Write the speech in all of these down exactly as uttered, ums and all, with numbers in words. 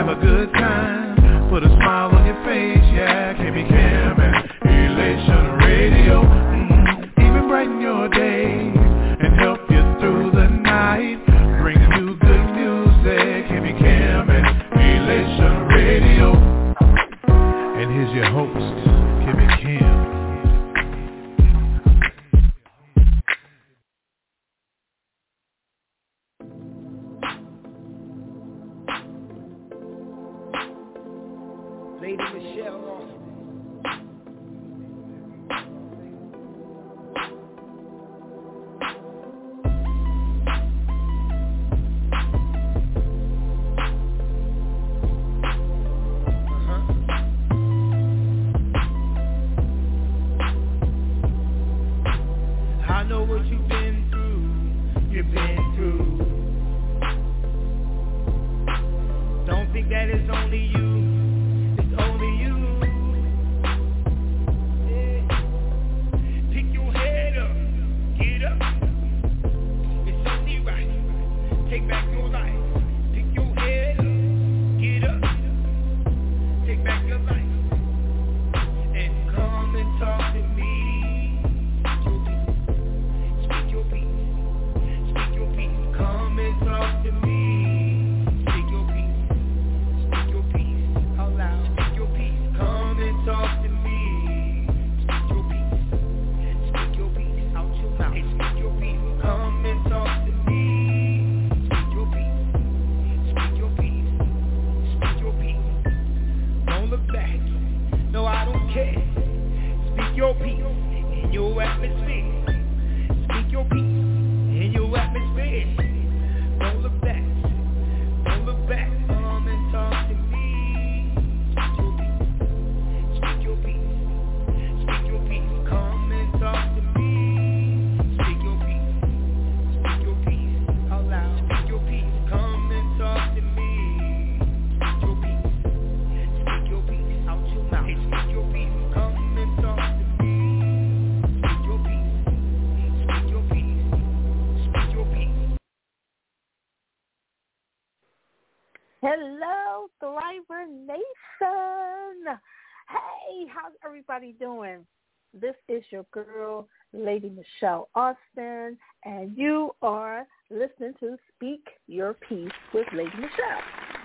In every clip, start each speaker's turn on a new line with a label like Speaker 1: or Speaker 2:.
Speaker 1: have a good time. Put a smile on your face, yeah. K B Cam and Elation Radio. Mm-hmm. Even brighten your days and help you through the night. Bringing you good music. K B Cam and Elation Radio. And here's your host, K B Cam.
Speaker 2: Lady Michelle Austin. I know what you've been through, you've been through. Don't think that it's only you, it's only you. Yeah. Pick your head up, get up. It's only right. Take back your life. Pick your head up, get up. Take back your life. And come and talk to me. Come and talk to me. Speak your peace. Speak your peace out loud. Speak your peace. Come and talk to me. Speak your peace. Speak your peace out your mouth. Hey, speak your peace. Come and talk to me. Speak your peace. Speak your peace. Speak your peace. Don't look back. No, I don't care. Speak your peace in your atmosphere. Speak your peace in your atmosphere. Don't look back. Don't look back. Come and talk to me. Speak your peace. Speak your peace. Speak your peace. Come and talk to me. Speak your peace. Speak your peace out loud. Speak your peace. Come and talk to me. Speak your peace. Speak your peace out your mouth. Hey, speak your peace. Come and talk to me. Speak your peace. Speak your peace. Speak your peace.
Speaker 3: Hello, Thriver Nation. Hey, how's everybody doing? This is your girl, Lady Michelle Austin, and you are listening to Speak Your Peace with Lady Michelle.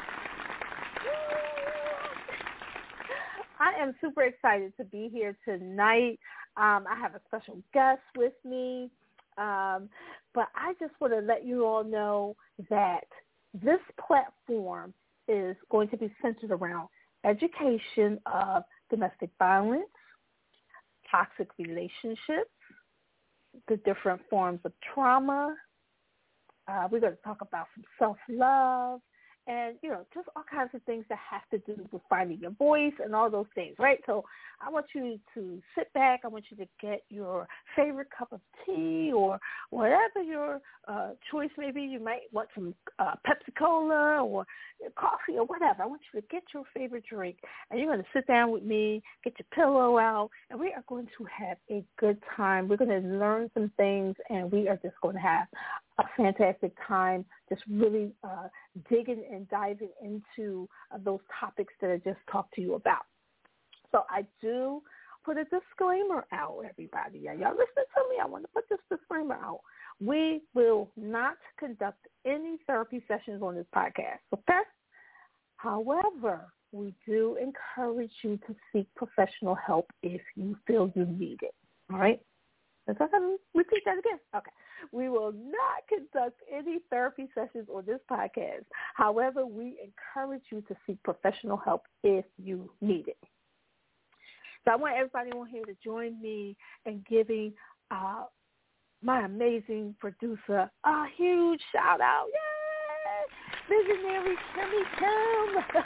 Speaker 3: I am super excited to be here tonight. Um, I have a special guest with me, um, but I just want to let you all know that this platform is going to be centered around education of domestic violence, toxic relationships, the different forms of trauma. Uh, we're going to talk about some self-love and, you know, just all kinds of things that have to do with finding your voice and all those things, right? So I want you to sit back. I want you to get your favorite cup of tea or whatever your uh, choice may be. You might want some uh, Pepsi-Cola or coffee or whatever. I want you to get your favorite drink, and you're going to sit down with me, get your pillow out, and we are going to have a good time. We're going to learn some things, and we are just going to have a fantastic time just really uh, digging and diving into uh, those topics that I just talked to you about. So I do put a disclaimer out, everybody. Are y'all listening to me? I want to put this disclaimer out. We will not conduct any therapy sessions on this podcast, okay? However, we do encourage you to seek professional help if you feel you need it, all right? Let's repeat that again. Okay. We will not conduct any therapy sessions on this podcast. However, we encourage you to seek professional help if you need it. So I want everybody on here to join me in giving uh, my amazing producer a huge shout out. Yay! Visionary Kimmy Kim.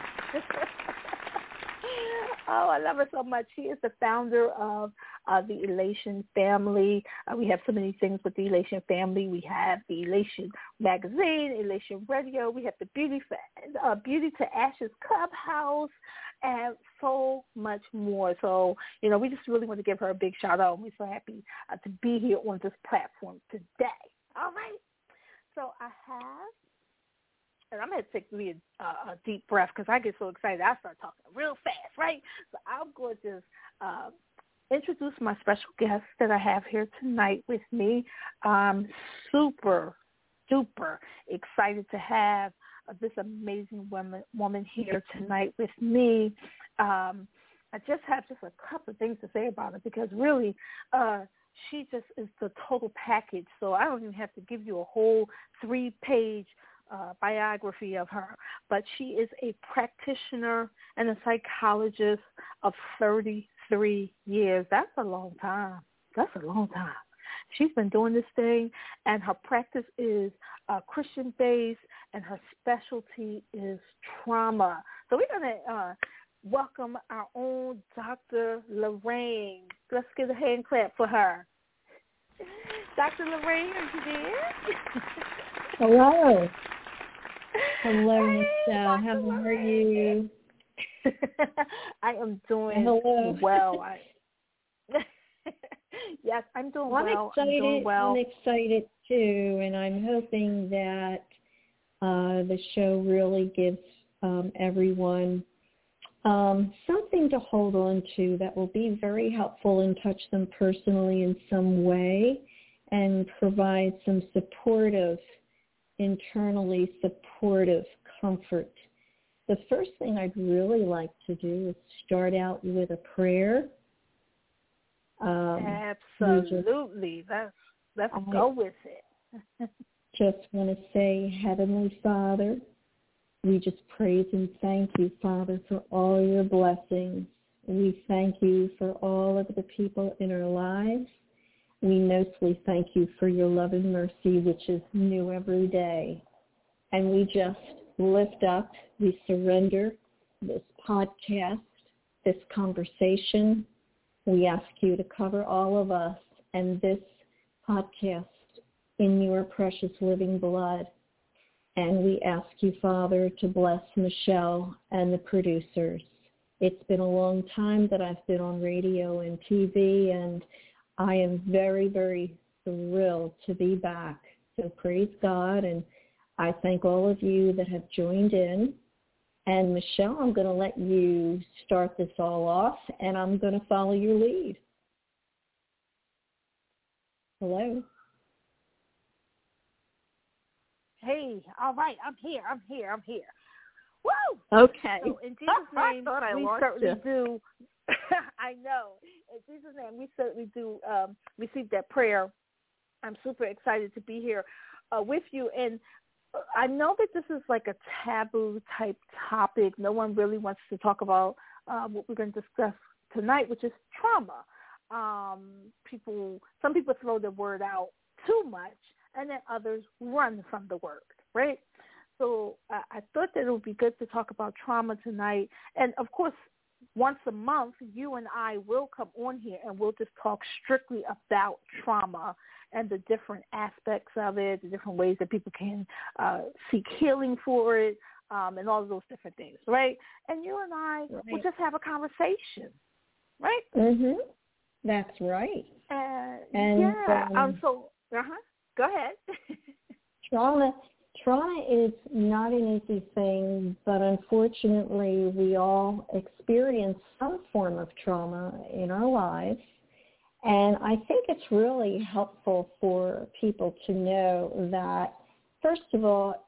Speaker 3: Oh, I love her so much. She is the founder of uh, the Elation Family. Uh, we have so many things with the Elation Family. We have the Elation Magazine, Elation Radio. We have the Beauty for, uh, Beauty to Ashes Clubhouse, and so much more. So, you know, we just really want to give her a big shout out. We're so happy uh, to be here on this platform today. All right. So I have and I'm going to take me a, a deep breath because I get so excited. I start talking real fast, right? So I'm going to just uh, introduce my special guest that I have here tonight with me. I'm super, super excited to have uh, this amazing woman, woman here tonight with me. Um, I just have just a couple of things to say about her because really uh, she just is the total package. So I don't even have to give you a whole three-page Uh, biography of her, but she is a practitioner and a psychologist of thirty-three years. That's a long time. That's a long time. She's been doing this thing, and her practice is uh, Christian-based, and her specialty is trauma. So we're going to uh, welcome our own Doctor Lorraine. Let's give a hand clap for her. Doctor Lorraine, are you there?
Speaker 4: Hello. Hello,
Speaker 3: Hey,
Speaker 4: Michelle. How
Speaker 3: Lorraine.
Speaker 4: are you?
Speaker 3: I am doing
Speaker 4: Hello.
Speaker 3: well. I, yes, I'm doing
Speaker 4: well,
Speaker 3: well.
Speaker 4: I'm excited.
Speaker 3: I'm doing well.
Speaker 4: I'm excited too, and I'm hoping that uh, the show really gives um, everyone um, something to hold on to that will be very helpful and touch them personally in some way, and provide some supportive. internally supportive comfort. The first thing I'd really like to do is start out with a prayer. Um,
Speaker 3: Absolutely. Let's, let's
Speaker 4: I
Speaker 3: go with it.
Speaker 4: Just want to say, Heavenly Father, we just praise and thank you, Father, for all your blessings. We thank you for all of the people in our lives. We mostly thank you for your love and mercy, which is new every day. And we just lift up, we surrender this podcast, this conversation. We ask you to cover all of us and this podcast in your precious living blood. And we ask you, Father, to bless Michelle and the producers. It's been a long time that I've been on radio and T V, and I am very, very thrilled to be back. So praise God, and I thank all of you that have joined in. And Michelle, I'm going to let you start this all off, and I'm going to follow your lead. Hello?
Speaker 3: Hey, all right, I'm here, I'm here, I'm here. Woo!
Speaker 4: Okay.
Speaker 3: So in Jesus' name,
Speaker 4: I I
Speaker 3: we
Speaker 4: lost
Speaker 3: certainly
Speaker 4: you.
Speaker 3: do. I know. In Jesus' name, we certainly do um, receive that prayer. I'm super excited to be here uh, with you. And I know that this is like a taboo type topic. No one really wants to talk about uh, what we're going to discuss tonight, which is trauma. Um, people, some people throw the word out too much, and then others run from the word, right? So uh, I thought that it would be good to talk about trauma tonight. And, of course, once a month, you and I will come on here and we'll just talk strictly about trauma and the different aspects of it, the different ways that people can uh, seek healing for it, um, and all of those different things, right? And you and I right. will just have a conversation, right?
Speaker 4: Mm-hmm. That's right.
Speaker 3: Uh,
Speaker 4: and
Speaker 3: yeah.
Speaker 4: Um,
Speaker 3: um, so, uh-huh. Go ahead.
Speaker 4: trauma. Trauma is not an easy thing, but unfortunately we all experience some form of trauma in our lives. And I think it's really helpful for people to know that, first of all,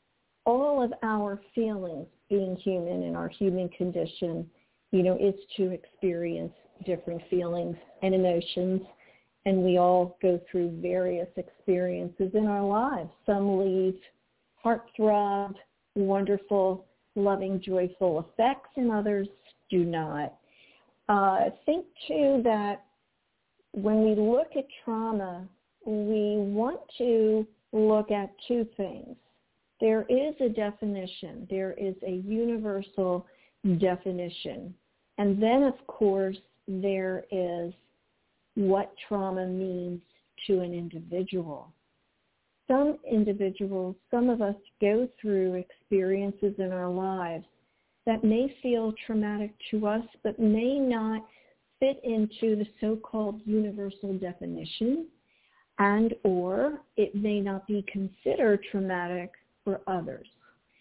Speaker 4: all of our feelings, being human in our human condition, you know, is to experience different feelings and emotions. And we all go through various experiences in our lives. Some leave heartthrob, wonderful, loving, joyful effects, and others do not. Uh, think, too, that when we look at trauma, we want to look at two things. There is a definition. There is a universal definition. And then, of course, there is what trauma means to an individual. Some individuals, some of us go through experiences in our lives that may feel traumatic to us, but may not fit into the so-called universal definition, and or it may not be considered traumatic for others.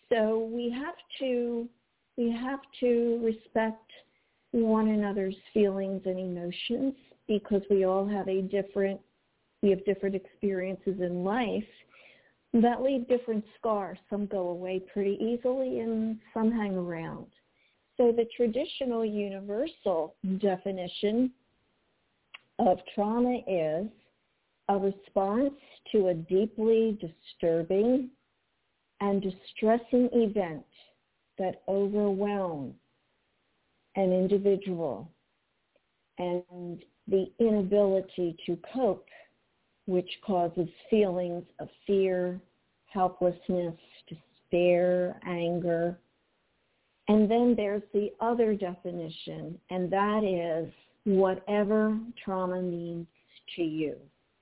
Speaker 4: So we have to we have to respect one another's feelings and emotions because we all have a different we have different experiences in life that leave different scars. Some go away pretty easily and some hang around. So the traditional universal definition of trauma is a response to a deeply disturbing and distressing event that overwhelms an individual and the inability to cope, which causes feelings of fear, helplessness, despair, anger. And then there's the other definition, and that is whatever trauma means to you.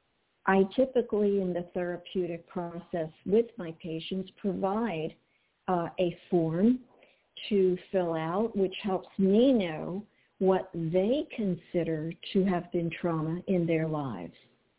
Speaker 4: I typically, in the therapeutic process with my patients, provide uh, a form to fill out, which helps me know what they consider to have been trauma in their lives.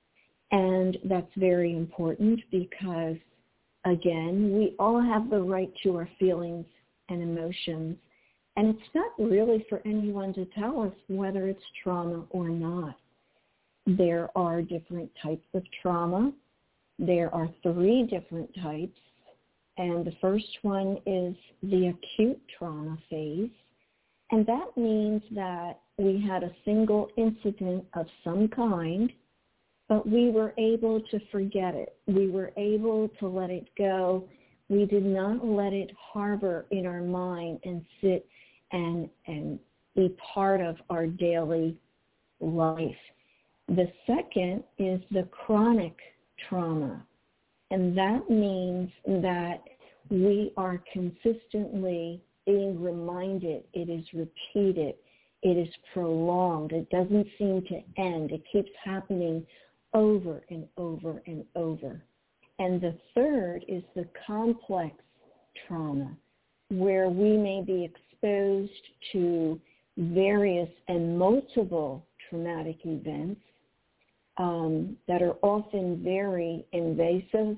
Speaker 4: And that's very important because, again, we all have the right to our feelings and emotions, and it's not really for anyone to tell us whether it's trauma or not. There are different types of trauma. There are three different types, and the first one is the acute trauma phase, and that means that we had a single incident of some kind, but we were able to forget it. We were able to let it go. We did not let it harbor in our mind and sit and and be part of our daily life. The second is the chronic trauma, and that means that we are consistently being reminded, it is repeated, it is prolonged, it doesn't seem to end, it keeps happening over and over and over. And the third is the complex trauma, where we may be exposed to various and multiple traumatic events um, that are often very invasive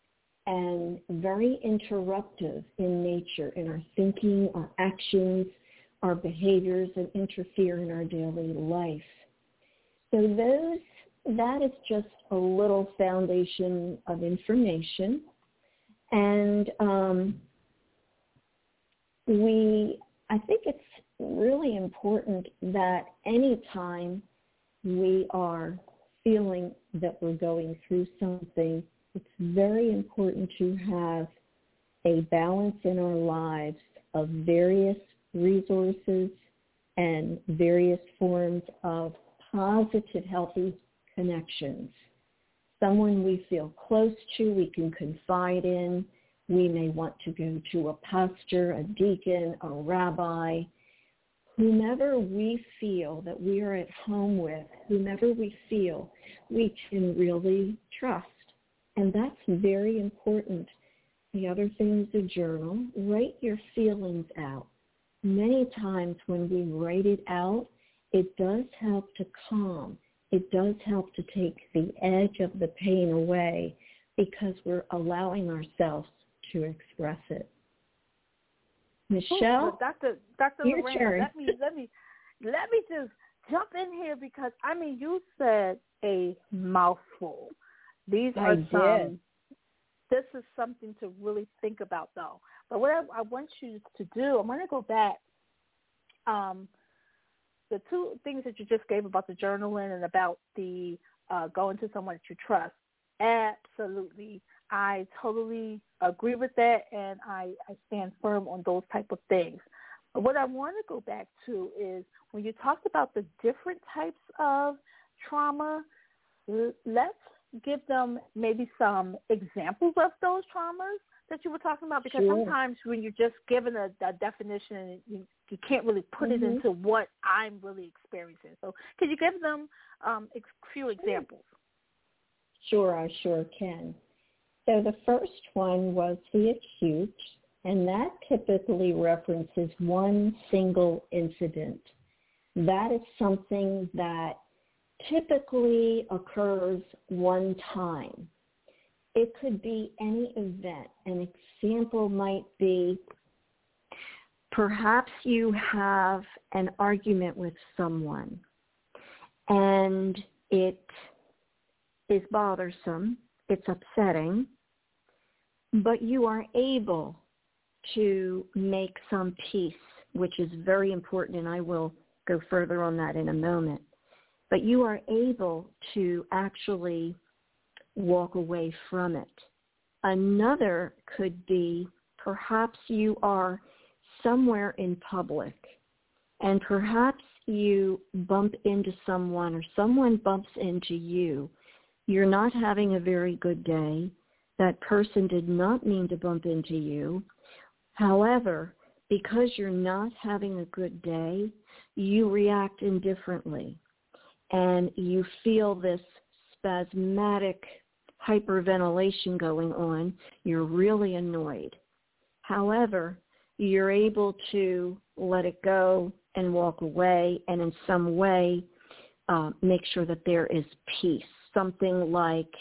Speaker 4: and very interruptive in nature, in our thinking, our actions, our behaviors, and interfere in our daily life. So those that is just a little foundation of information. And um, we, I think it's really important that any time we are feeling that we're going through something, it's very important to have a balance in our lives of various resources and various forms of positive, healthy connections. Someone we feel close to, we can confide in. We may want to go to a pastor, a deacon, a rabbi, whomever we feel that we are at home with, whomever we feel we can really trust. And that's very important. The other thing is a journal. Write your feelings out. Many times when we write it out, it does help to calm. It does help to take the edge of the pain away because we're allowing ourselves to express it. Michelle,
Speaker 3: oh, Doctor Doctor
Speaker 4: your
Speaker 3: Lorraine,
Speaker 4: turn.
Speaker 3: let me let me let me just jump in here because I mean you said a mouthful. These are
Speaker 4: I
Speaker 3: some.
Speaker 4: did.
Speaker 3: This is something to really think about, though. But what I, I want you to do, I'm going to go back. Um, the two things that you just gave about the journaling and about the uh, going to someone that you trust, absolutely. I totally agree with that, and I, I stand firm on those type of things. But what I want to go back to is when you talked about the different types of trauma, let's give them maybe some examples of those traumas that you were talking about, because
Speaker 4: Sure.
Speaker 3: sometimes when you're just given a, a definition, you, you can't really put
Speaker 4: mm-hmm.
Speaker 3: it into what I'm really experiencing. So can you give them um, a few examples?
Speaker 4: Sure, I sure can. So the first one was the acute, and that typically references one single incident. That is something that typically occurs one time. it could be any event. An example might be perhaps you have an argument with someone and it is bothersome, it's upsetting, but you are able to make some peace, which is very important, and I will go further on that in a moment. But you are able to actually walk away from it. Another could be perhaps you are somewhere in public and perhaps you bump into someone or someone bumps into you. You're not having a very good day. That person did not mean to bump into you. However, because you're not having a good day, you react indifferently and you feel this spasmodic hyperventilation going on. You're really annoyed. However, you're able to let it go and walk away and in some way uh, make sure that there is peace. Something like,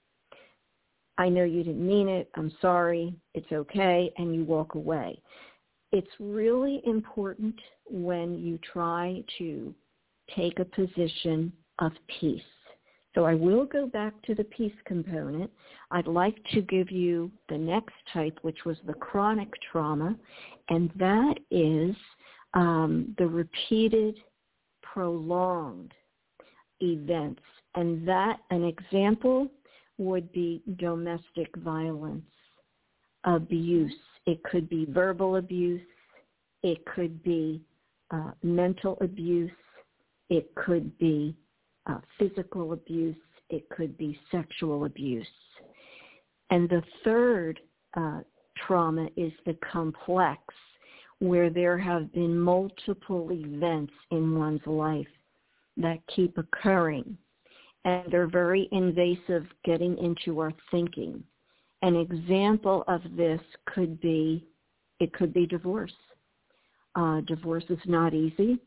Speaker 4: I know you didn't mean it, I'm sorry, it's okay, and you walk away. It's really important when you try to take a position of peace. So I will go back to the peace component. I'd like to give you the next type, which was the chronic trauma, and that is um, the repeated, prolonged events. And that, an example would be domestic violence, abuse. It could be verbal abuse. It could be uh, mental abuse. It could be uh, physical abuse. It could be sexual abuse. And the third uh, trauma is the complex, where there have been multiple events in one's life that keep occurring. And they're very invasive, getting into our thinking. An example of this could be, it could be divorce. Uh, divorce is not easy.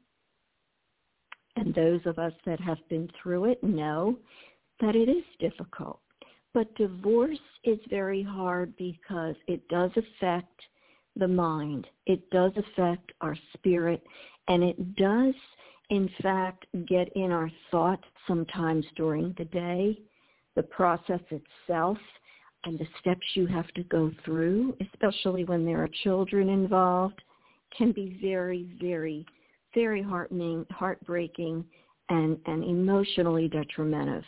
Speaker 4: And those of us that have been through it know that it is difficult. But divorce is very hard because it does affect the mind. It does affect our spirit. And it does, in fact, get in our thoughts sometimes during the day. The process itself and the steps you have to go through, especially when there are children involved, can be very, very, very heartening, heartbreaking, and, and emotionally detrimental.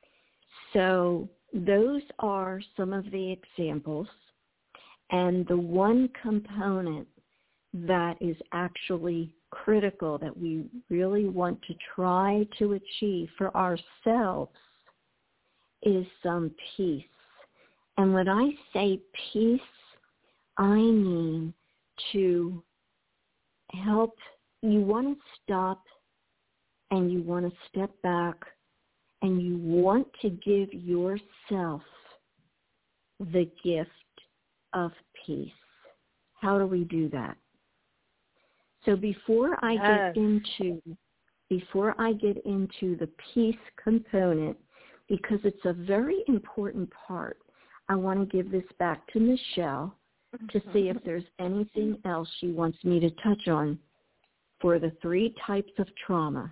Speaker 4: So those are some of the examples. And the one component that is actually critical that we really want to try to achieve for ourselves is some peace. And when I say peace, I mean to help, you want to stop and you want to step back and you want to give yourself the gift of peace. How do we do that? So before I
Speaker 3: yes.
Speaker 4: get into before I get into the peace component, because it's a very important part, I want to give this back to Michelle to see if there's anything else she wants me to touch on for the three types of trauma.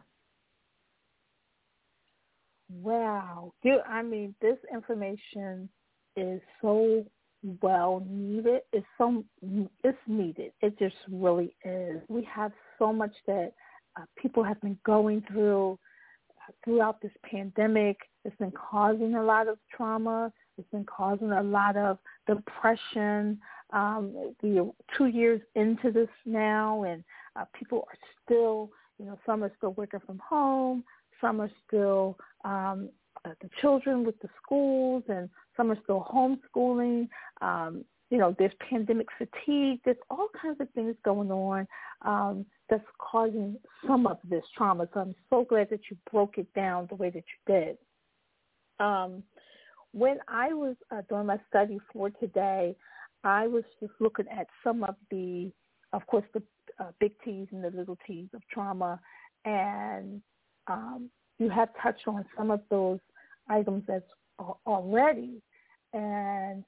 Speaker 3: Wow. You, I mean, this information is so well needed. It's so it's needed. It just really is. We have so much that uh, people have been going through uh, throughout this pandemic. It's been causing a lot of trauma. It's been causing a lot of depression. Um, we are two years into this now, and uh, people are still, you know, some are still working from home. Some are still um, uh, the children with the schools, and some are still homeschooling. Um, you know, there's pandemic fatigue. There's all kinds of things going on um, that's causing some of this trauma. So I'm so glad that you broke it down the way that you did. Um, when I was uh, doing my study for today, I was just looking at some of the, of course, the uh, big T's and the little T's of trauma, and um, you have touched on some of those items as already. And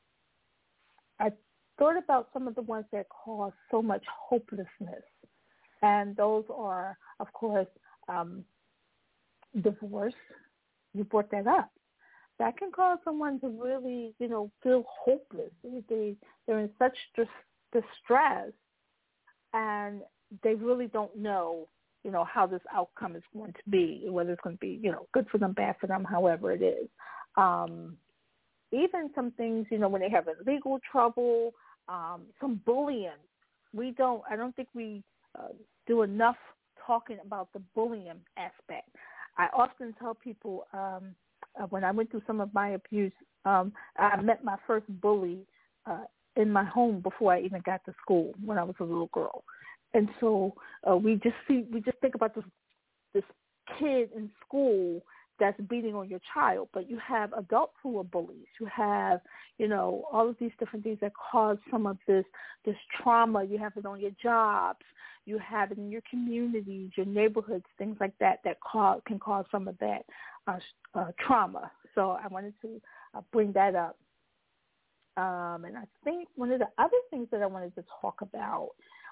Speaker 3: I thought about some of the ones that cause so much hopelessness. And those are, of course, um, divorce. You brought that up. That can cause someone to really, you know, feel hopeless. They, they're in such dis- distress, and they really don't know, you know, how this outcome is going to be, whether it's going to be, you know, good for them, bad for them, however it is. Um, even some things, you know, when they have legal trouble, um, some bullying. We don't, I don't think we uh, do enough talking about the bullying aspect. I often tell people um, uh, when I went through some of my abuse, um, I met my first bully uh, in my home before I even got to school when I was a little girl. And so uh, we just see, we just think about this, this kid in school that's beating on your child, but you have adults who are bullies. You have, you know, all of these different things that cause some of this this trauma. You have it on your jobs. You have it in your communities, your neighborhoods, things like that that cause, can cause some of that uh, uh, trauma. So I wanted to uh, bring that up. Um, and I think one of the other things that I wanted to talk about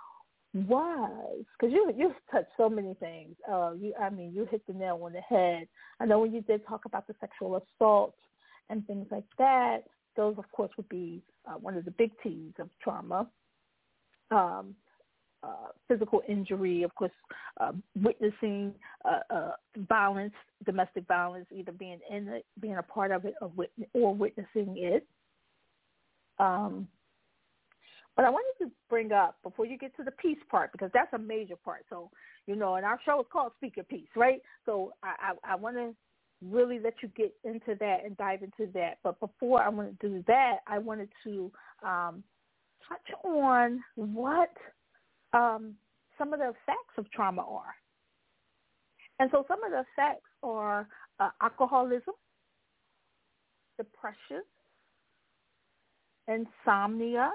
Speaker 3: was, because you you touched so many things. Uh, you, I mean, you hit the nail on the head. I know when you did talk about the sexual assault and things like that, those, of course, would be uh, one of the big T's of trauma. Um, uh, physical injury, of course, uh, witnessing uh, uh, violence, domestic violence, either being in it, being a part of it, or, wit- or witnessing it. Um, But I wanted to bring up, before you get to the peace part, because that's a major part. So, you know, and our show is called Speak Your Peace, right? So I, I, I want to really let you get into that and dive into that. But before I want to do that, I wanted to um, touch on what um, some of the effects of trauma are. And so some of the effects are uh, alcoholism, depression, insomnia.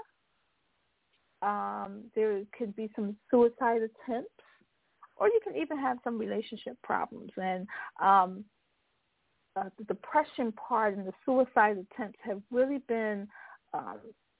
Speaker 3: Um, there could be some suicide attempts, or you can even have some relationship problems. And um, uh, the depression part and the suicide attempts have really been um,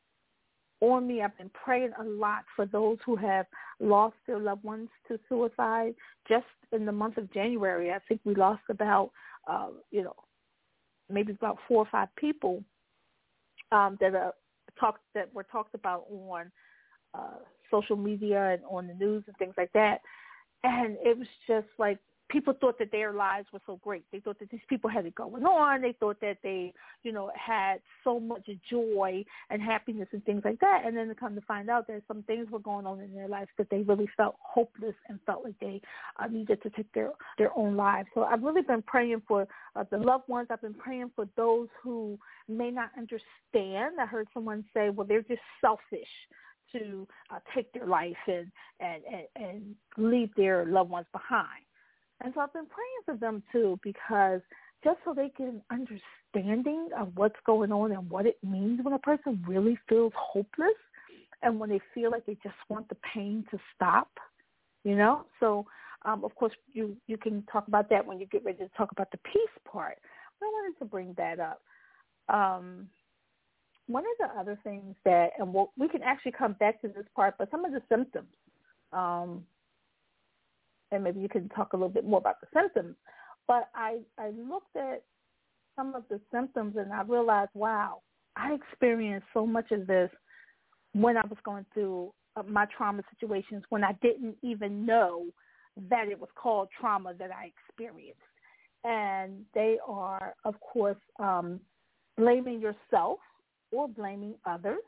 Speaker 3: on me. I've been praying a lot for those who have lost their loved ones to suicide. Just in the month of January, I think we lost about, uh, you know, maybe about four or five people um, that are talked that were talked about on Uh, social media and on the news and things like that. And it was just like people thought that their lives were so great. They thought that these people had it going on. They thought that they, you know, had so much joy and happiness and things like that. And then to come to find out that some things were going on in their lives that they really felt hopeless and felt like they uh, needed to take their, their own lives. So I've really been praying for uh, the loved ones. I've been praying for those who may not understand. I heard someone say, well, they're just selfish to uh, take their life and, and, and, and leave their loved ones behind. And so I've been praying for them, too, because just so they get an understanding of what's going on and what it means when a person really feels hopeless and when they feel like they just want the pain to stop, you know. So, um, of course, you, you can talk about that when you get ready to talk about the peace part. But I wanted to bring that up. Um One of the other things that, and we'll, we can actually come back to this part, but some of the symptoms, um, and maybe you can talk a little bit more about the symptoms, but I, I looked at some of the symptoms and I realized, wow, I experienced so much of this when I was going through uh, my trauma situations when I didn't even know that it was called trauma that I experienced. And they are, of course, um, blaming yourself or blaming others,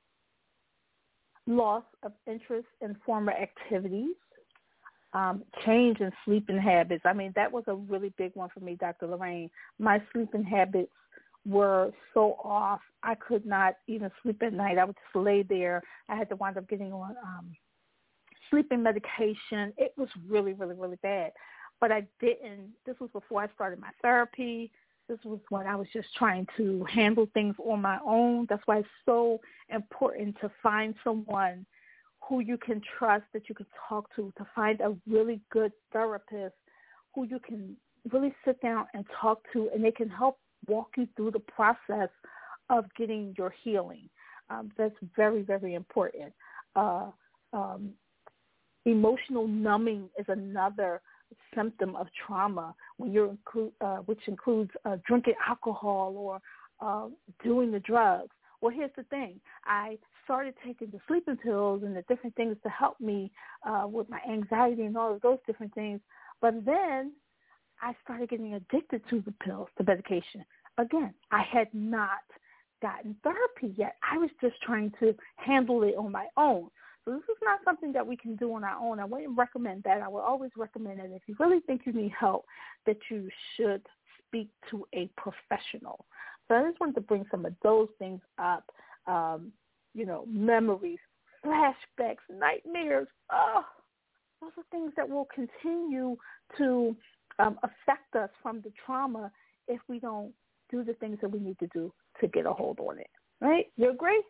Speaker 3: loss of interest in former activities, um, change in sleeping habits. I mean, that was a really big one for me, Doctor Lorraine. My sleeping habits were so off, I could not even sleep at night. I would just lay there. I had to wind up getting on um, sleeping medication. It was really, really, really bad. But I didn't. This was before I started my therapy. This was when I was just trying to handle things on my own. That's why it's so important to find someone who you can trust, that you can talk to, to find a really good therapist who you can really sit down and talk to, and they can help walk you through the process of getting your healing. Um, that's very, very important. Uh, um, emotional numbing is another symptom of trauma, when you're inclu- uh, which includes uh, drinking alcohol or uh, doing the drugs. Well, here's the thing. I started taking the sleeping pills and the different things to help me uh, with my anxiety and all of those different things. But then I started getting addicted to the pills, the medication. Again, I had not gotten therapy yet. I was just trying to handle it on my own. So this is not something that we can do on our own. I wouldn't recommend that. I would always recommend that if you really think you need help, that you should speak to a professional. So I just wanted to bring some of those things up, um, you know, memories, flashbacks, nightmares. Oh, those are things that will continue to um, affect us from the trauma if we don't do the things that we need to do to get a hold on it. Right? You agree?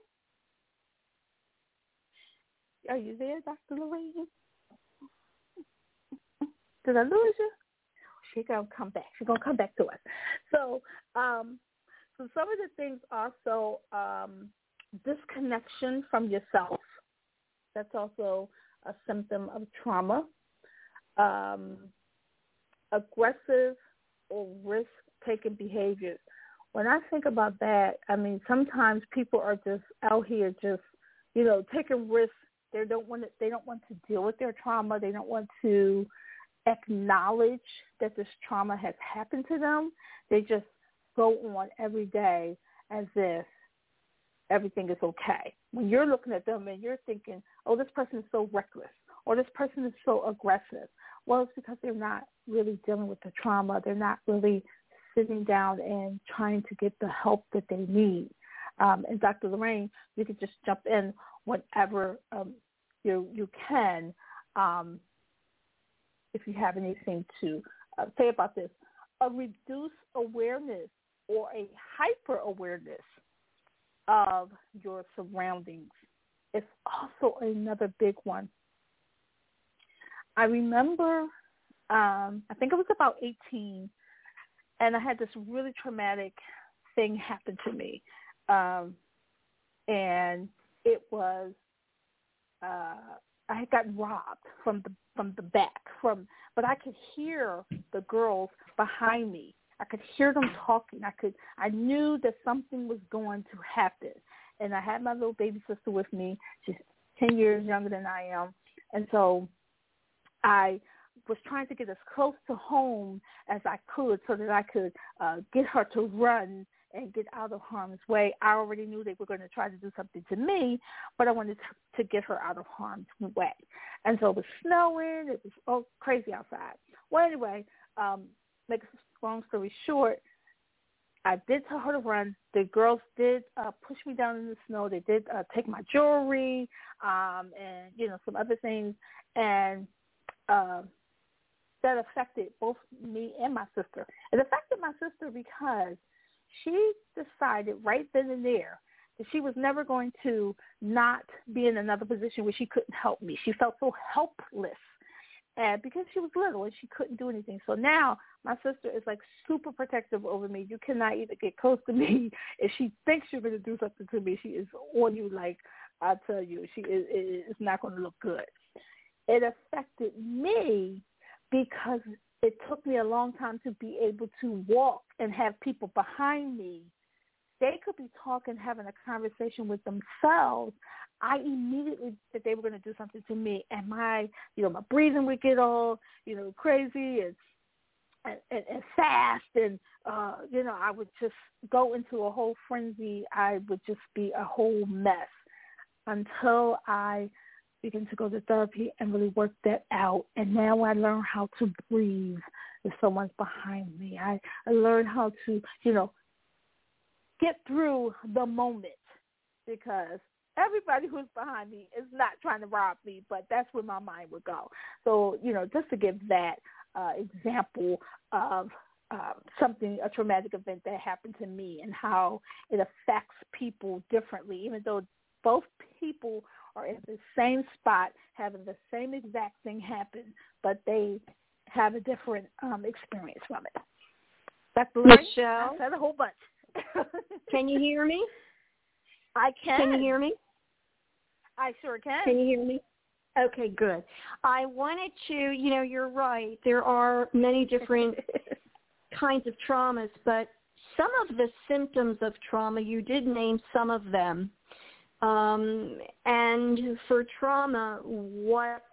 Speaker 3: Are you there, Doctor Lorraine? Did I lose you? She's going to come back. She's going to come back to us. So, um, so some of the things also, um, disconnection from yourself. That's also a symptom of trauma. Um, aggressive or risk-taking behaviors. When I think about that, I mean, sometimes people are just out here just, you know, taking risks. They don't want to, they don't want to deal with their trauma. They don't want to acknowledge that this trauma has happened to them. They just go on every day as if everything is okay. When you're looking at them and you're thinking, oh, this person is so reckless or this person is so aggressive. Well, it's because they're not really dealing with the trauma. They're not really sitting down and trying to get the help that they need. Um, and Doctor Lorraine, you can just jump in whenever um, you you can, um, if you have anything to uh, say about this. A reduced awareness or a hyper-awareness of your surroundings is also another big one. I remember, um, I think it was about eighteen, and I had this really traumatic thing happen to me. Um, and it was, uh, I had gotten robbed from the from the back, from, but I could hear the girls behind me. I could hear them talking. I could, I knew that something was going to happen. And I had my little baby sister with me. She's ten years younger than I am. And so I was trying to get as close to home as I could so that I could uh, get her to run and get out of harm's way. I already knew they were going to try to do something to me, but I wanted to, to get her out of harm's way. And so it was snowing. It was oh, crazy outside. Well, anyway, um, make a long story short, I did tell her to run. The girls did uh, push me down in the snow. They did uh, take my jewelry um, and, you know, some other things. And uh, that affected both me and my sister. It affected my sister because she decided right then and there that she was never going to not be in another position where she couldn't help me. She felt so helpless. And because she was little and she couldn't do anything. So now my sister is like super protective over me. You cannot even get close to me. If she thinks you're going to do something to me, she is on you like I tell you. She is, it's not going to look good. It affected me because it took me a long time to be able to walk and have people behind me. They could be talking, having a conversation with themselves. I immediately that they were going to do something to me, and my, you know, my breathing would get all, you know, crazy and and, and, and fast, and uh, you know, I would just go into a whole frenzy. I would just be a whole mess until I began to go to therapy and really work that out. And now I learn how to breathe if someone's behind me. I, I learn how to, you know, get through the moment, because everybody who's behind me is not trying to rob me, but that's where my mind would go. So, you know, just to give that uh, example of uh, something, a traumatic event that happened to me and how it affects people differently, even though both people are in the same spot having the same exact thing happen, but they have a different um, experience from it. That's
Speaker 5: Michelle?
Speaker 3: I said a whole bunch.
Speaker 4: Can you hear me?
Speaker 3: I can.
Speaker 4: Can you hear me?
Speaker 3: I sure can.
Speaker 4: Can you hear me? Okay, good. I wanted to, you know, you're right. There are many different kinds of traumas, but some of the symptoms of trauma, you did name some of them. Um, and for trauma, what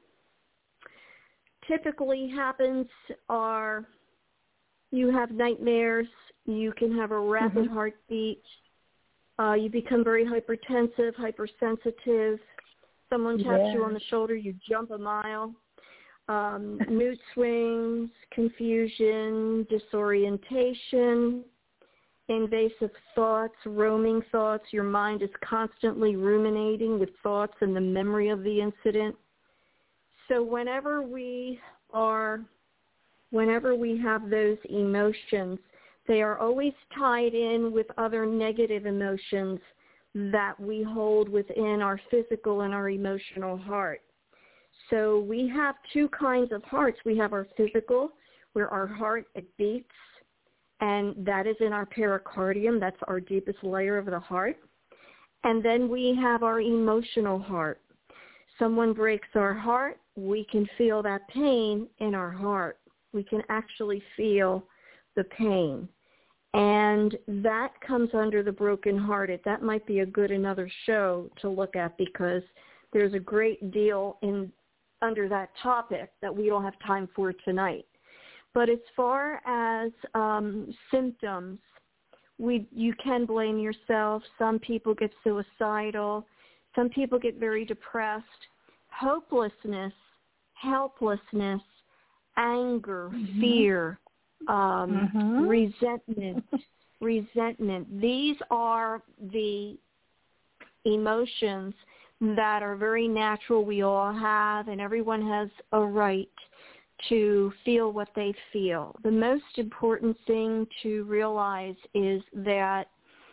Speaker 4: typically happens are you have nightmares, you can have a rapid mm-hmm. heartbeat, uh, you become very hypertensive, hypersensitive. Someone taps yeah. you on the shoulder, you jump a mile. Um, mood swings, confusion, disorientation, invasive thoughts, roaming thoughts. Your mind is constantly ruminating with thoughts and the memory of the incident. So whenever we are, whenever we have those emotions, they are always tied in with other negative emotions that we hold within our physical and our emotional heart. So we have two kinds of hearts. We have our physical, where our heart it beats, and that is in our pericardium. That's our deepest layer of the heart. And then we have our emotional heart. Someone breaks our heart, we can feel that pain in our heart. We can actually feel the pain. And that comes under the brokenhearted. That might be a good another show to look at because there's a great deal in under that topic that we don't have time for tonight. But as far as um, symptoms, we you can blame yourself. Some people get suicidal. Some people get very depressed. Hopelessness, helplessness, anger, mm-hmm. fear, um, mm-hmm. resentment, resentment. These are the emotions that are very natural. We all have, and everyone has a right to feel what they feel. The most important thing to realize is that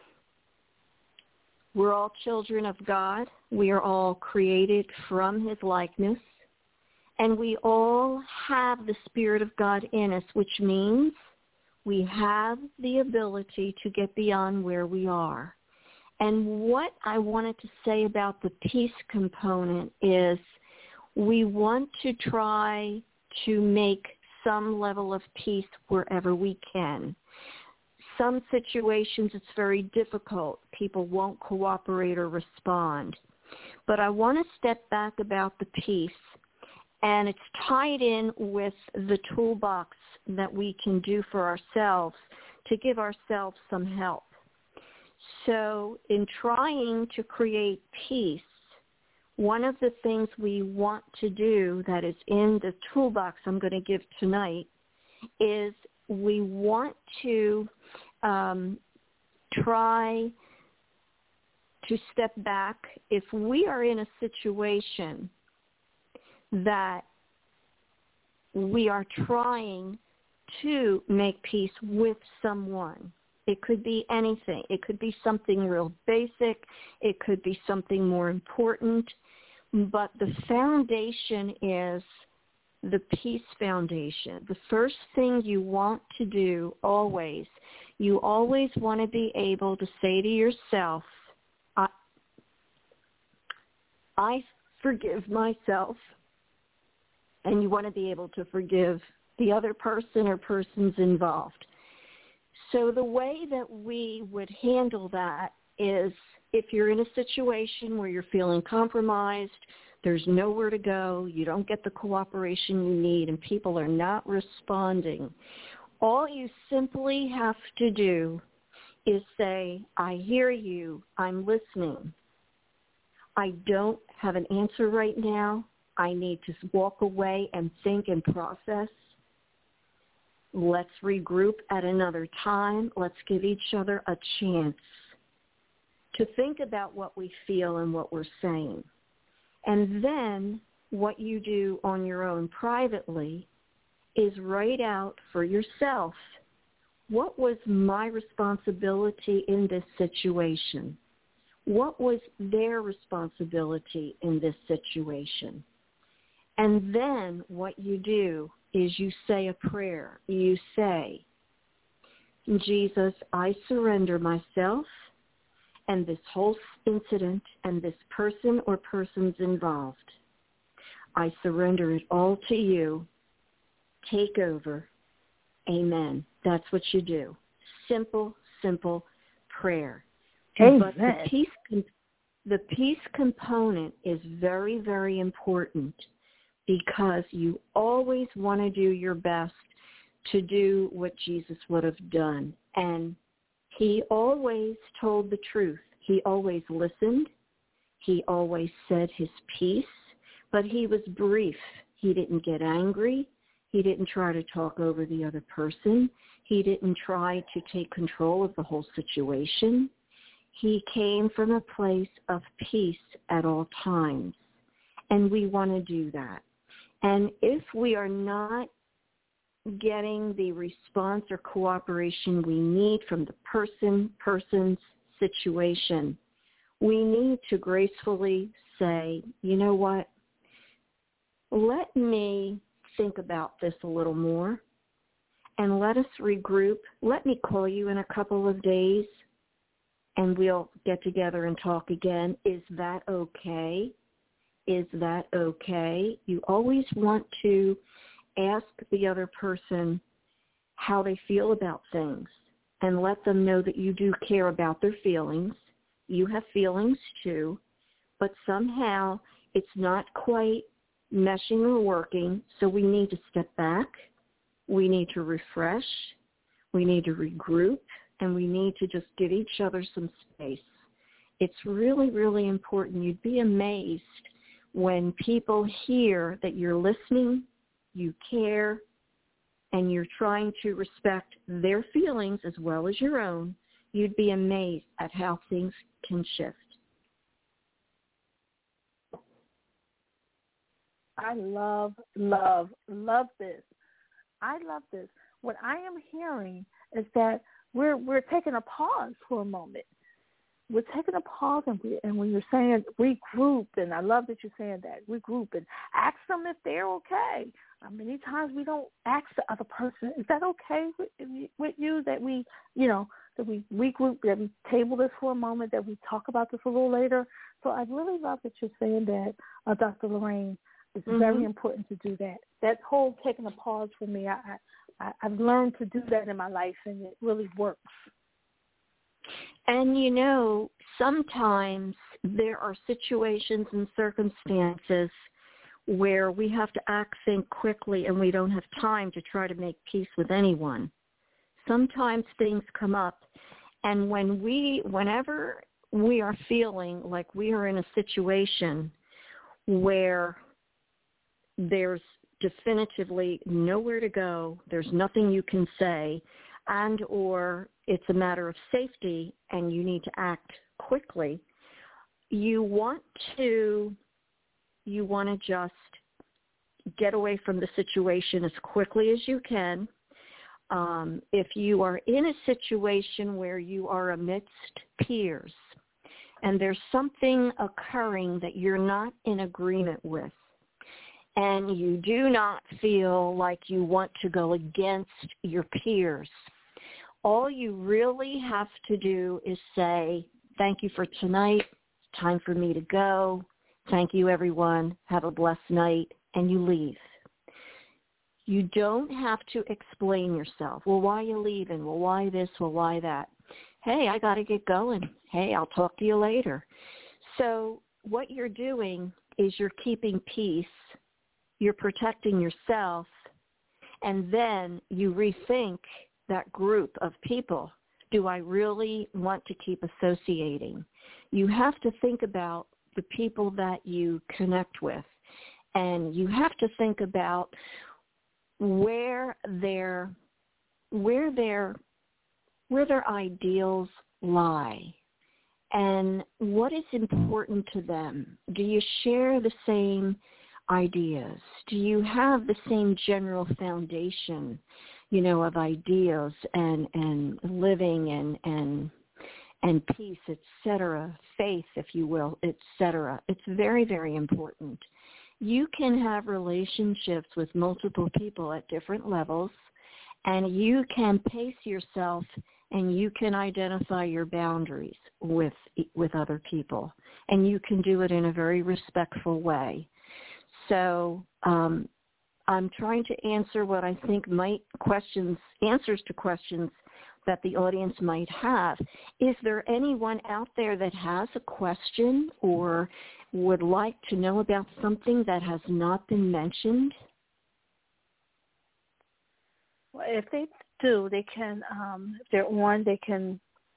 Speaker 4: we're all children of God. We are all created from his likeness. And we all have the Spirit of God in us, which means we have the ability to get beyond where we are. And what I wanted to say about the peace component is we want to try to make some level of peace wherever we can. Some situations it's very difficult. People won't cooperate or respond. But I want to step back about the peace, and it's tied in with the toolbox that we can do for ourselves to give ourselves some help. So in trying to create peace, one of the things we want to do that is in the toolbox I'm going to give tonight is we want to um, try to step back. If we are in a situation that we are trying to make peace with someone, it could be anything. It could be something real basic. It could be something more important. But the foundation is the peace foundation. The first thing you want to do always, you always want to be able to say to yourself, I, I forgive myself. And you want to be able to forgive the other person or persons involved. So the way that we would handle that is if you're in a situation where you're feeling compromised, there's nowhere to go, you don't get the cooperation you need, and people are not responding, all you simply have to do is say, I hear you, I'm listening. I don't have an answer right now. I need to walk away and think and process. Let's regroup at another time. Let's give each other a chance to think about what we feel and what we're saying. And then what you do on your own privately is write out for yourself, what was my responsibility in this situation? What was their responsibility in this situation? And then what you do is you say a prayer. You say, Jesus, I surrender myself and this whole incident and this person or persons involved. I surrender it all to you. Take over. Amen. That's what you do. Simple, simple prayer.
Speaker 3: Amen.
Speaker 4: But the peace, the peace component is very, very important because you always want to do your best to do what Jesus would have done. And he always told the truth. He always listened. He always said his piece, but he was brief. He didn't get angry. He didn't try to talk over the other person. He didn't try to take control of the whole situation. He came from a place of peace at all times, and we want to do that. And if we are not getting the response or cooperation we need from the person, person's situation, we need to gracefully say, you know what, let me think about this a little more and let us regroup. Let me call you in a couple of days and we'll get together and talk again. Is that okay? Is that okay? You always want to ask the other person how they feel about things and let them know that you do care about their feelings. You have feelings too, but somehow it's not quite meshing or working, so we need to step back. We need to refresh. We need to regroup, and we need to just give each other some space. It's really, really important. You'd be amazed when people hear that you're listening, you care, and you're trying to respect their feelings as well as your own. You'd be amazed at how things can shift.
Speaker 3: I love, love, love this. I love this. What I am hearing is that we're we're taking a pause for a moment. We're taking a pause, and, we, and when you're saying regroup, and I love that you're saying that, regroup, and ask them if they're okay. Uh, many times we don't ask the other person, is that okay with, with you, that we, you know, that we regroup, that we table this for a moment, that we talk about this a little later. So I really love that you're saying that, uh, Doctor Lorraine. It's mm-hmm. very important to do that. That whole taking a pause for me, I, I, I've learned to do that in my life, and it really works.
Speaker 4: And, you know, sometimes there are situations and circumstances where we have to act, think quickly, and we don't have time to try to make peace with anyone. Sometimes things come up, and when we, whenever we are feeling like we are in a situation where there's definitively nowhere to go, there's nothing you can say, and or it's a matter of safety and you need to act quickly, you want to you want to just get away from the situation as quickly as you can. Um, if you are in a situation where you are amidst peers and there's something occurring that you're not in agreement with, and you do not feel like you want to go against your peers, all you really have to do is say, thank you for tonight, time for me to go, thank you everyone, have a blessed night, and you leave. You don't have to explain yourself. Well, why are you leaving? Well, why this? Well, why that? Hey, I got to get going. Hey, I'll talk to you later. So what you're doing is you're keeping peace, you're protecting yourself, and then you rethink that group of people. Do I really want to keep associating? You have to think about the people that you connect with, and you have to think about where their where their where their ideals lie and what is important to them. Do you share the same ideas? Do you have the same general foundation, you know, of ideas and, and living and, and, and peace, et cetera, faith, if you will, et cetera? It's very, very important. You can have relationships with multiple people at different levels, and you can pace yourself and you can identify your boundaries with with other people, and you can do it in a very respectful way. So um, I'm trying to answer what I think might questions, answers to questions that the audience might have. Is there anyone out there that has a question or would like to know about something that has not been mentioned?
Speaker 3: Well, if they do, they can, um, if they're on, they can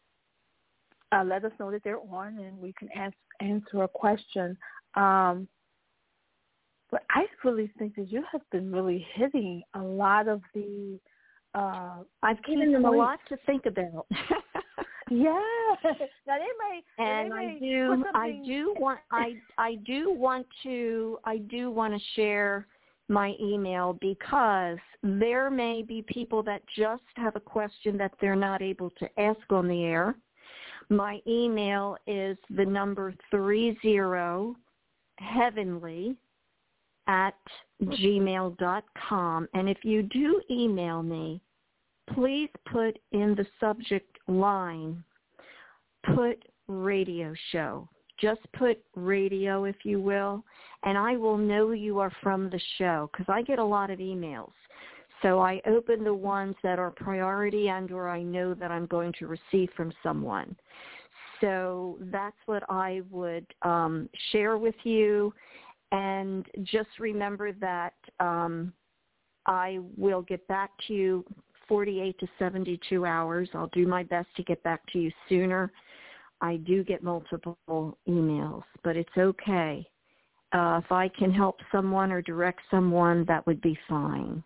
Speaker 3: uh, let us know that they're on, and we can ask, answer a question. Um, but I really think that you have been really hitting a lot of the uh,
Speaker 4: I've given them a lot to think about.
Speaker 3: Yeah. Now they may,
Speaker 4: and
Speaker 3: they may
Speaker 4: I do,
Speaker 3: put
Speaker 4: I do want, I, I do want to, I do want to share my email, because there may be people that just have a question that they're not able to ask on the air. My email is the number three zero heavenly at gmail dot com. And if you do email me, please put in the subject line, put radio show. Just put radio, if you will, and I will know you are from the show, because I get a lot of emails. So I open the ones that are priority and or I know that I'm going to receive from someone. So that's what I would um, share with you. And just remember that um, I will get back to you forty-eight to seventy-two hours. I'll do my best to get back to you sooner. I do get multiple emails, but it's okay. Uh, if I can help someone or direct someone, that would be fine.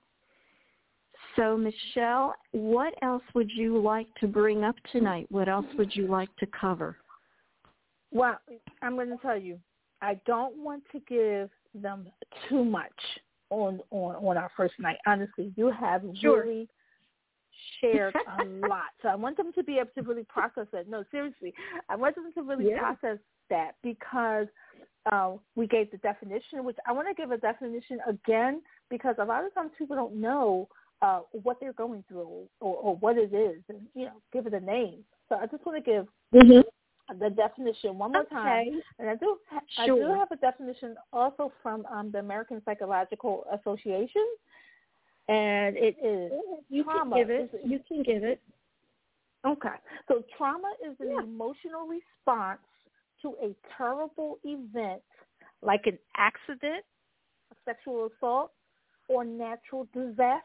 Speaker 4: So, Michelle, what else would you like to bring up tonight? What else would you like to cover?
Speaker 3: Well, I'm going to tell you, I don't want to give them too much on, on, on our first night. Honestly, you have
Speaker 4: Sure.
Speaker 3: really shared a lot. So I want them to be able to really process it. No, seriously. I want them to really
Speaker 4: Yeah.
Speaker 3: process that, because uh, we gave the definition, which I want to give a definition again, because a lot of times people don't know uh, what they're going through or, or what it is, and, you know, give it a name. So I just want to give mm-hmm. the definition one more
Speaker 4: okay.
Speaker 3: time. And I do, I
Speaker 4: Sure.
Speaker 3: do have a definition also from um, the American Psychological Association. And it is
Speaker 4: you
Speaker 3: trauma.
Speaker 4: Can give it.
Speaker 3: Is,
Speaker 4: you can give it.
Speaker 3: Okay. So trauma is an
Speaker 4: Yeah.
Speaker 3: emotional response to a terrible event like an accident, a sexual assault, or natural disaster.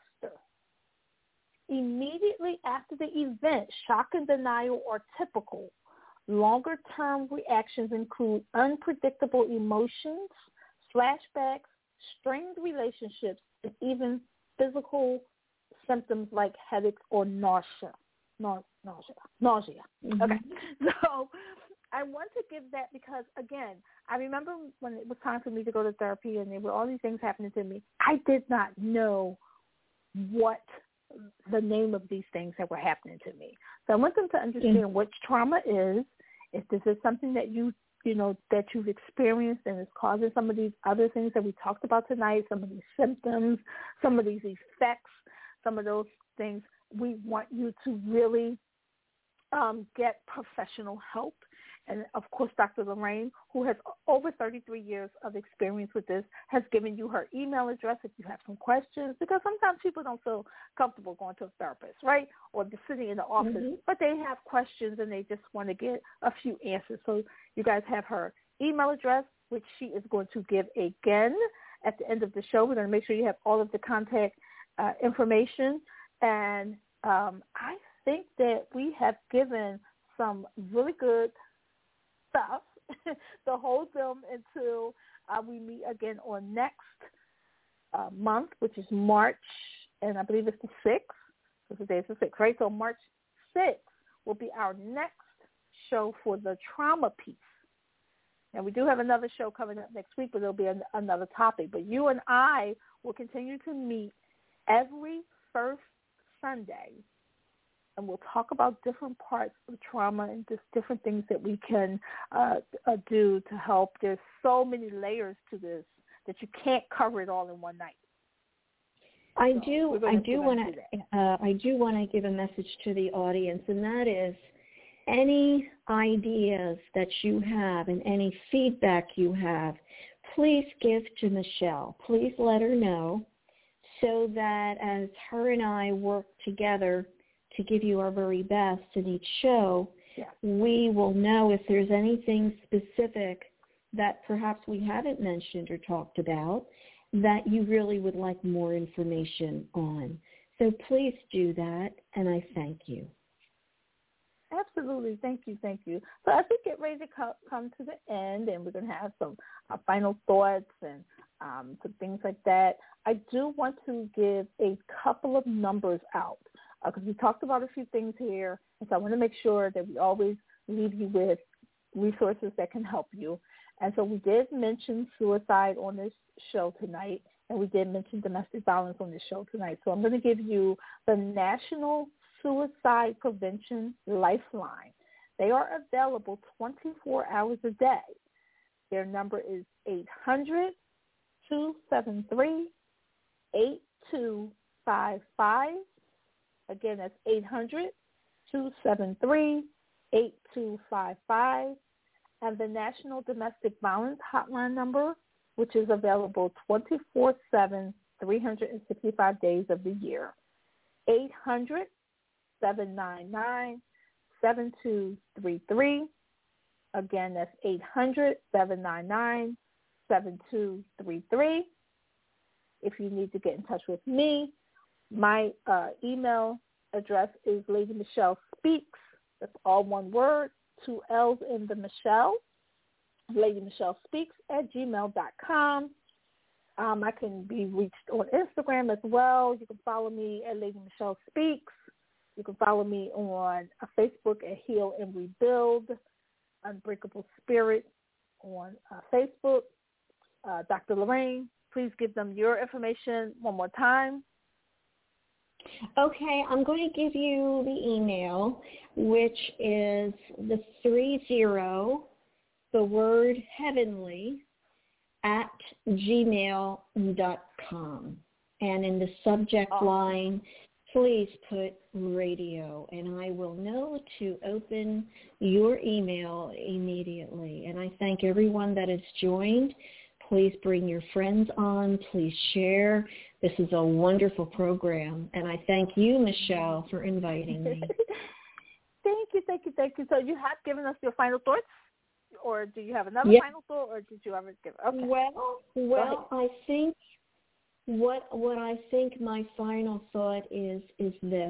Speaker 3: Immediately after the event, shock and denial are typical. Longer-term reactions include unpredictable emotions, flashbacks, strained relationships, and even physical symptoms like headaches or nausea. Na- nausea. Nausea.
Speaker 4: Mm-hmm.
Speaker 3: Okay. So I want to give that because, again, I remember when it was time for me to go to therapy and there were all these things happening to me. I did not know what the name of these things that were happening to me. So I want them to understand mm-hmm. what trauma is, if this is something that you you know, that you've experienced and is causing some of these other things that we talked about tonight, some of these symptoms, some of these effects, some of those things. We want you to really um, get professional help. And, of course, Doctor Lorraine, who has over thirty-three years of experience with this, has given you her email address if you have some questions, because sometimes people don't feel comfortable going to a therapist, right, or just sitting in the office, mm-hmm. but they have questions and they just want to get a few answers. So you guys have her email address, which she is going to give again at the end of the show. We're going to make sure you have all of the contact uh, information. And um, I think that we have given some really good stuff to hold them until uh, we meet again on next uh, month, which is March, and I believe it's the sixth. So today is the sixth, right? So March sixth will be our next show for the trauma piece. And we do have another show coming up next week, but it'll be an, another topic. But you and I will continue to meet every first Sunday, and we'll talk about different parts of trauma and just different things that we can uh, uh, do to help. There's so many layers to this that you can't cover it all in one night.
Speaker 4: I
Speaker 3: So
Speaker 4: do. I do want to. Uh, I do want to give a message to the audience, and that is, any ideas that you have and any feedback you have, please give to Michelle. Please let her know, so that as her and I work together to give you our very best in each show,
Speaker 3: yeah.
Speaker 4: we will know if there's anything specific that perhaps we haven't mentioned or talked about that you really would like more information on. So please do that, and I thank you.
Speaker 3: Absolutely. Thank you. Thank you. So as we get ready to co- come to the end, and we're going to have some uh, final thoughts and um, some things like that, I do want to give a couple of numbers out because uh, we talked about a few things here. And so I want to make sure that we always leave you with resources that can help you. And so we did mention suicide on this show tonight, and we did mention domestic violence on this show tonight. So I'm going to give you the National Suicide Prevention Lifeline. They are available twenty-four hours a day. Their number is eight hundred, two seven three, eight two five five. Again, that's eight hundred, two seven three, eight two five five. And the National Domestic Violence Hotline number, which is available twenty-four seven, three hundred sixty-five days of the year, eight hundred, seven nine nine, seven two three three. Again, that's eight hundred, seven nine nine, seven two three three. If you need to get in touch with me, my uh, email address is Lady Michelle Speaks. That's all one word, two L's in the Michelle. Lady Michelle Speaks at gmail dot com. Um, I can be reached on Instagram as well. You can follow me at Lady Michelle Speaks. You can follow me on Facebook at Heal and Rebuild, Unbreakable Spirit on uh, Facebook. Uh, Doctor Lorraine, please give them your information one more time.
Speaker 4: Okay, I'm going to give you the email, which is the three zero, the word heavenly, at gmail dot com. And in the subject
Speaker 3: awesome.
Speaker 4: line, please put radio, and I will know to open your email immediately. And I thank everyone that has joined. Please bring your friends on. Please share. This is a wonderful program, and I thank you, Michelle, for inviting me.
Speaker 3: Thank you, thank you, thank you. So you have given us your final thoughts, or do you have another
Speaker 4: yep.
Speaker 3: final thought, or did you ever give? Okay.
Speaker 4: Well, well, I think what what I think my final thought is is this: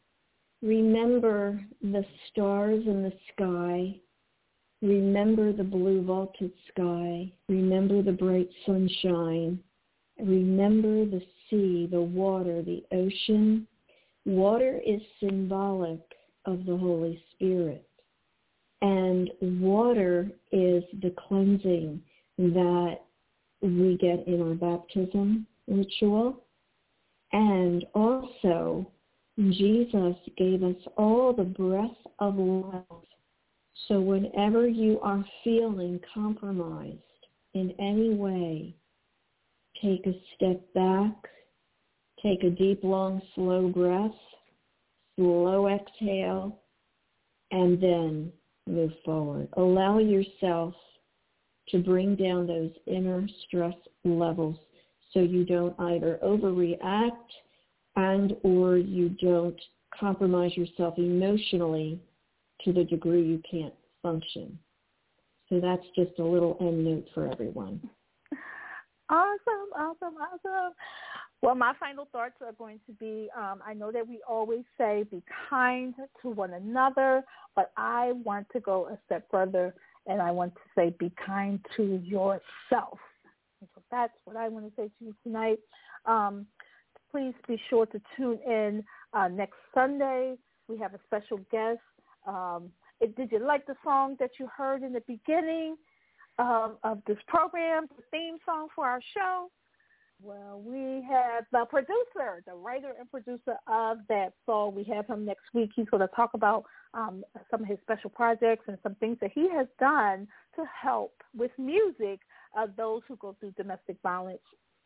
Speaker 4: remember the stars in the sky. Remember the blue vaulted sky. Remember the bright sunshine. Remember the sea, the water, the ocean. Water is symbolic of the Holy Spirit. And water is the cleansing that we get in our baptism ritual. And also, Jesus gave us all the breath of life. So whenever you are feeling compromised in any way, take a step back, take a deep, long, slow breath, slow exhale, and then move forward. Allow yourself to bring down those inner stress levels so you don't either overreact and or you don't compromise yourself emotionally to the degree you can't function. So that's just a little end note for everyone.
Speaker 3: Awesome, awesome, awesome. Well, my final thoughts are going to be, um, I know that we always say be kind to one another, but I want to go a step further, and I want to say be kind to yourself. And so that's what I want to say to you tonight. Um, please be sure to tune in uh, next Sunday. We have a special guest. Um, it, did you like the song that you heard in the beginning um, of this program, the theme song for our show? Well, we have the producer, the writer and producer of that song. We have him next week. He's going to talk about um, some of his special projects and some things that he has done to help with music uh, those who go through domestic violence.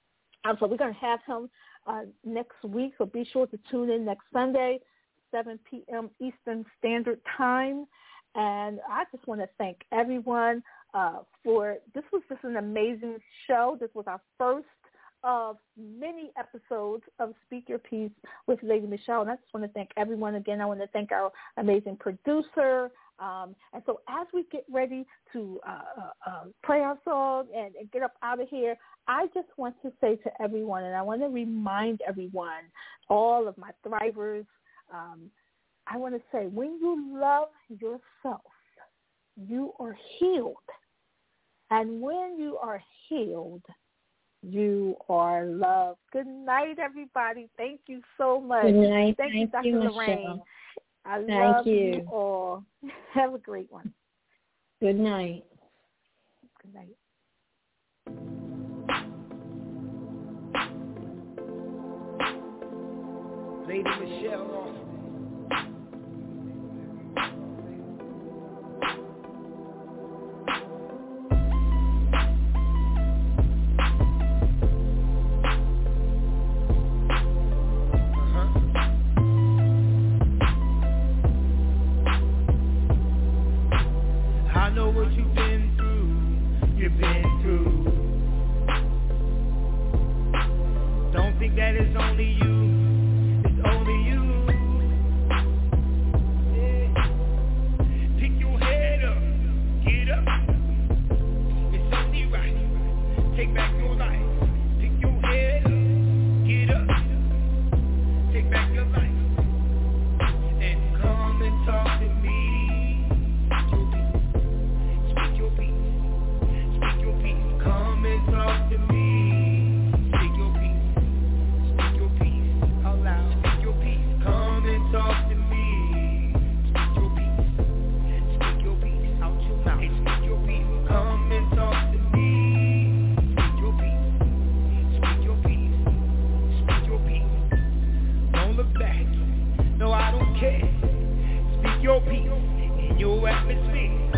Speaker 3: Um, so we're going to have him uh, next week, so be sure to tune in next Sunday, seven p.m. Eastern Standard Time. And I just want to thank everyone uh, for, this was just an amazing show. This was our first of many episodes of Speak Your Piece with Lady Michelle. And I just want to thank everyone again. I want to thank our amazing producer. Um, and so as we get ready to uh, uh, uh, play our song and, and get up out of here, I just want to say to everyone, and I want to remind everyone, all of my thrivers, um, I want to say, when you love yourself, you are healed. And when you are healed, you are loved. Good night, everybody. Thank you so much.
Speaker 4: Good night.
Speaker 3: Thank,
Speaker 4: Thank
Speaker 3: you, Doctor
Speaker 4: you,
Speaker 3: Lorraine.
Speaker 4: Michelle.
Speaker 3: I
Speaker 4: Thank
Speaker 3: love
Speaker 4: you.
Speaker 3: you all. Have a great one.
Speaker 4: Good night.
Speaker 3: Good night.
Speaker 2: Lady Michelle Austin. I know what you've been through, you've been through. Don't think that it's only you, it's only you. Yeah. Pick your head up, get up. It's only right, take back your life. Pick your head up, get up. Take back your life. And come and talk to me. Come and talk to me. Speak your peace. Speak your peace out loud. Speak your peace. Come and talk to me. Speak your peace. Speak your peace out your mouth. Hey, speak your peace. Come and talk to me. Speak your peace. Speak your peace. Speak your peace. Don't look back. No, I don't care. Speak your peace in your atmosphere.